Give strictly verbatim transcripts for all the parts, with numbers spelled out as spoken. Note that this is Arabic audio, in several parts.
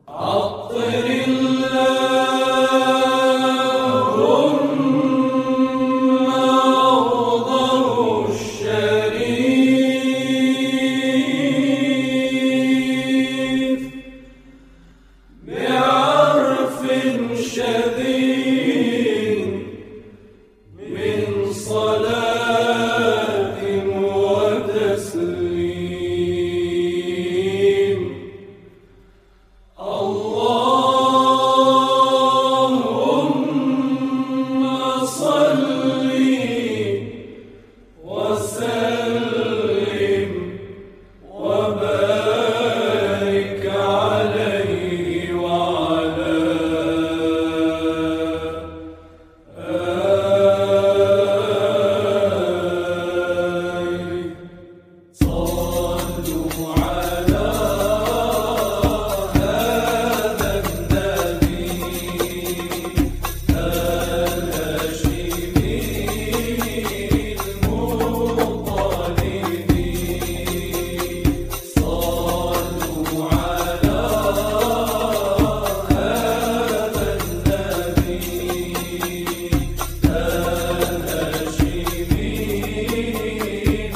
عطر اللهم أخضر الشريف بعرف شديد من صلاة وتسليم. اللهم صل وسلم وبارك عليه وعلى آله. صلوا على هذا النبي الهاشمي المطلب. صلوا على هذا النبي الهاشمي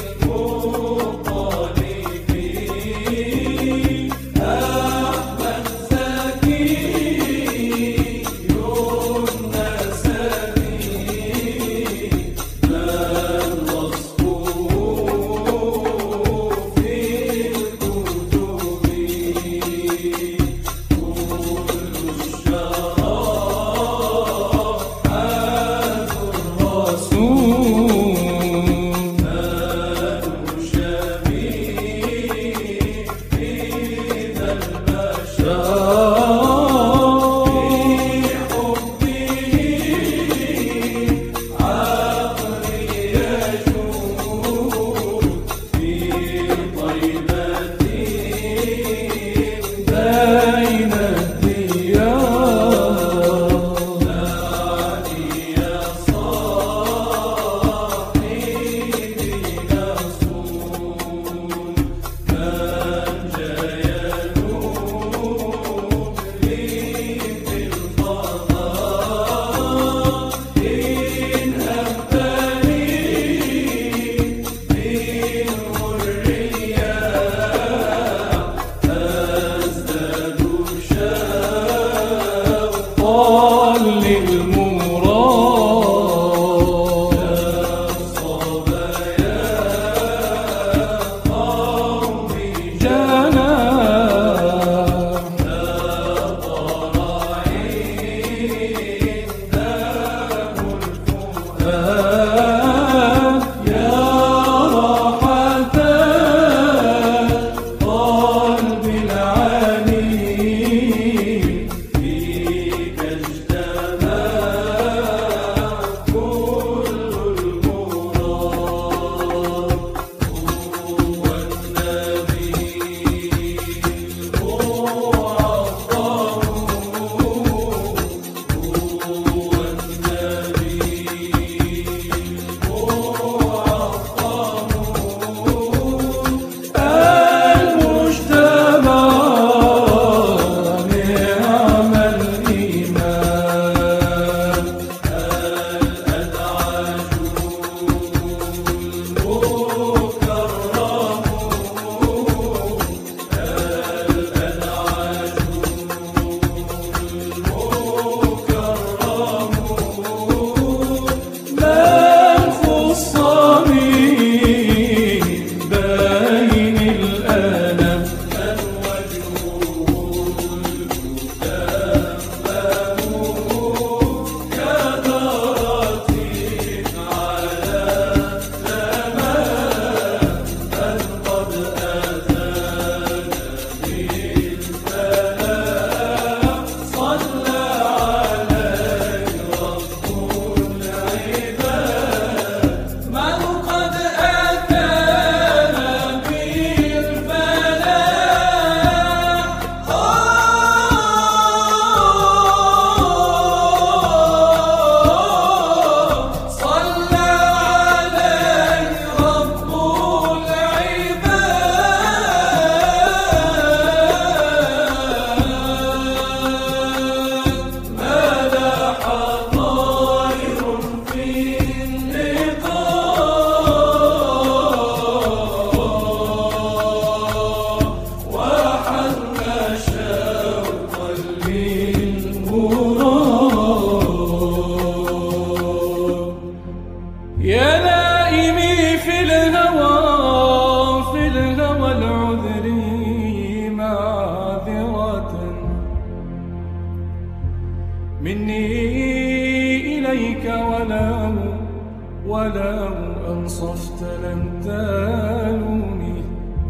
مني إليك ولو ولو أنصفت لم تالوني.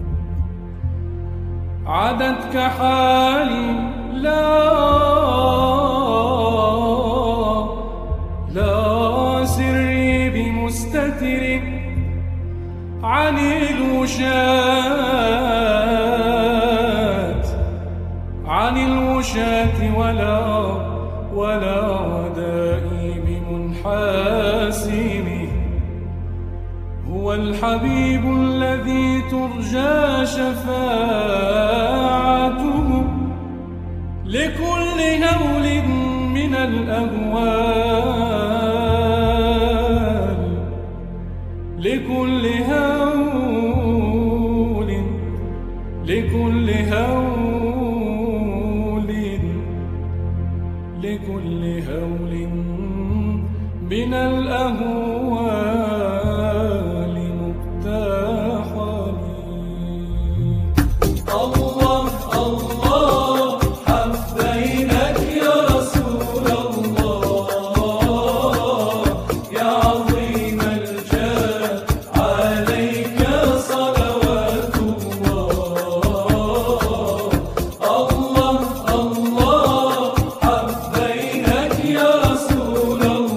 عدتك حالي لا لا سري بمستتر عن الوشاة عن الوشاة ولا ولا ودائي بمنحاسر. هو الحبيب الذي ترجى شفاعته لكل هول من الأهوال لكل هول لكل هول لكل هول من الأهوال مقتحمي. الله الله حبيناك يا رسول الله، يا عظيم الجاه عليك صلوات الله. الله الله حبيناك يا رسول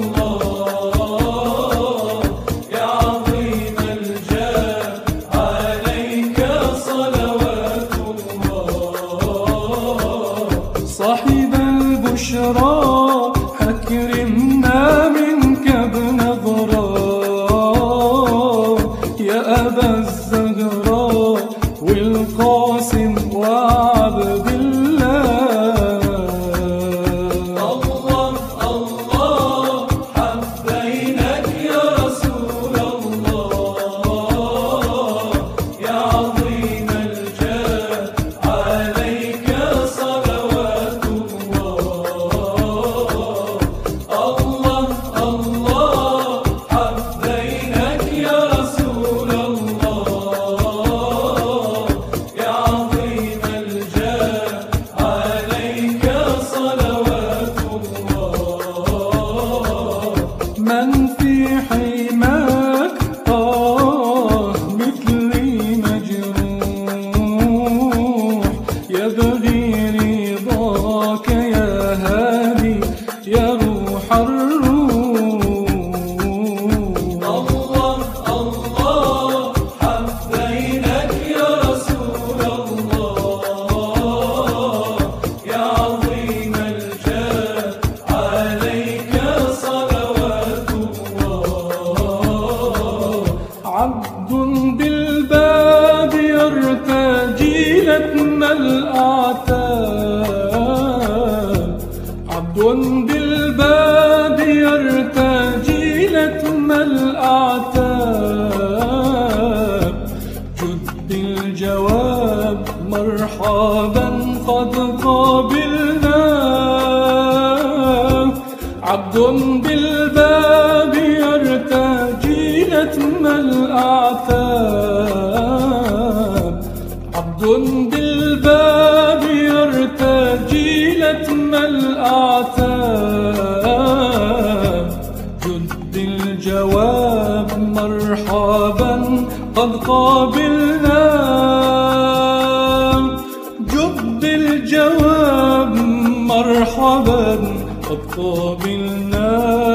الله، يا عظيم الجاه عليك صلوات الله. صاحب البشرى أكرمنا منك بنظرة، يا أبا الزهراء والقاسم وعبد الله. الله الله حبيناك يا رسول الله، يا عظيم الجاه عليك صلوات الله. الله الله حبيناك يا رسول الله، يا عظيم الجاه عليك صلوات الله. من في حماك آه مثلي مجروح، يبغي رضاك يا هادي يا روح الروح. الله الله حبيناك يا رسول الله، يا عظيم الجاه عليك صلوات الله. عبد بالباب يرتجي لتم الأعتاب، عبد بالباب يرتجي لتم الأعتاب. جد بالجواب مرحبا قد قابلناه، عبد بالباب يرتجي لتم الأعتاب. عبد بالباب يرتجي لتم الأعتاب. جد الجواب مرحبا قد قابلناه، جد الجواب مرحبا قد قابلناه.